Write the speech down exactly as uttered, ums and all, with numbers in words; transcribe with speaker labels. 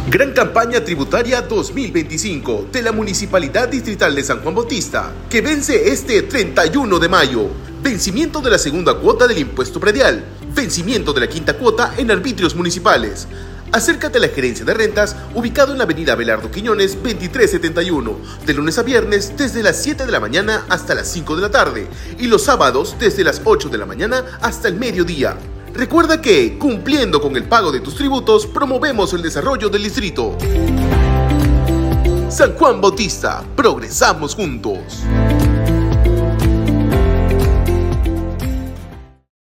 Speaker 1: Gran campaña tributaria dos mil veinticinco de la Municipalidad Distrital de San Juan Bautista, que vence este treinta y uno de mayo. Vencimiento de la segunda cuota del impuesto predial. Vencimiento de la quinta cuota en arbitrios municipales. Acércate a la gerencia de rentas, ubicado en la avenida Abelardo Quiñones veintitrés setenta y uno, de lunes a viernes desde las siete de la mañana hasta las cinco de la tarde y los sábados desde las ocho de la mañana hasta el mediodía. Recuerda que, cumpliendo con el pago de tus tributos, promovemos el desarrollo del distrito. San Juan Bautista, progresamos juntos.